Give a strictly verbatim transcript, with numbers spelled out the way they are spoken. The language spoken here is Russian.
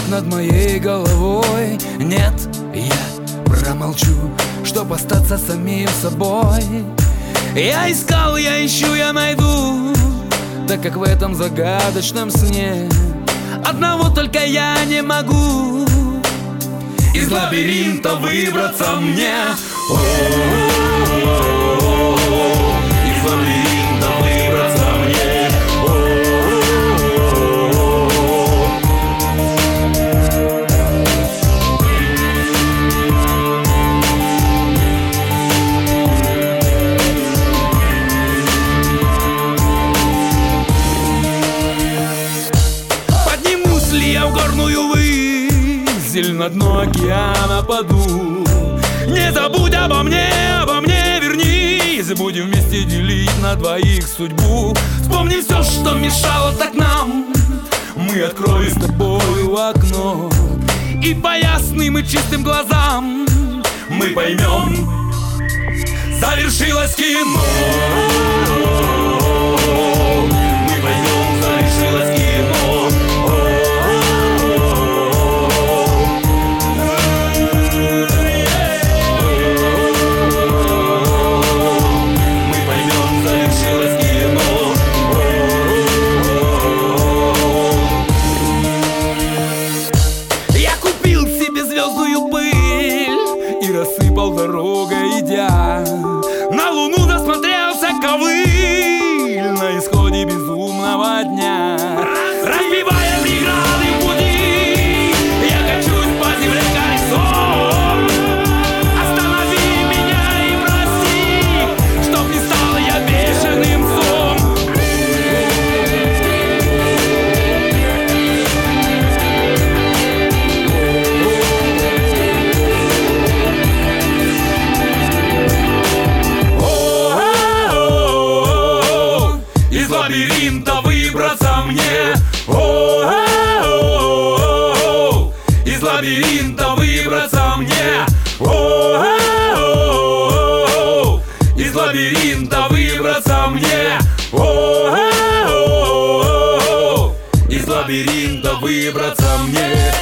над моей головой. Нет, я промолчу, чтоб остаться самим собой. Я искал, я ищу, я найду, так как в этом загадочном сне одного только я не могу из лабиринта выбраться мне. О-о-о-о-о, из лабиринта выбраться мне. Поднимусь ли я в горную высь, на дно океана паду. Не забудь обо мне, обо мне вернись. Будем вместе делить на двоих судьбу. Вспомни все, что мешало так нам. Мы откроем с тобою окно, и по ясным и чистым глазам мы поймем, завершилось кино. Мы поймем, завершилось кино. Рассыпал дорогой идя, на луну досмотрелся ковыль на исходе безумного дня. Разбивая преграды пути, я качусь по земле колесом. Останови меня и прости, чтоб не стал я бешеным псом. Из лабиринта выбраться мне. О-о-о-о-о, из лабиринта выбраться мне. О-о-о-о-о, из лабиринта выбраться мне. О-о-о-о-о, из лабиринта выбраться мне.